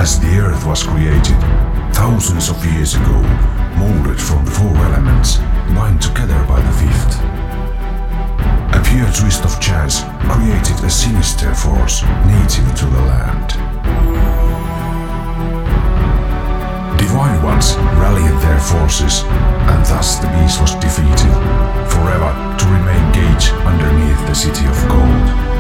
As the earth was created, thousands of years ago, molded from the four elements, bind together by the fifth. A pure twist of chance created a sinister force native to the land. Divine ones rallied their forces, and thus the beast was defeated, forever to remain caged underneath the city of gold.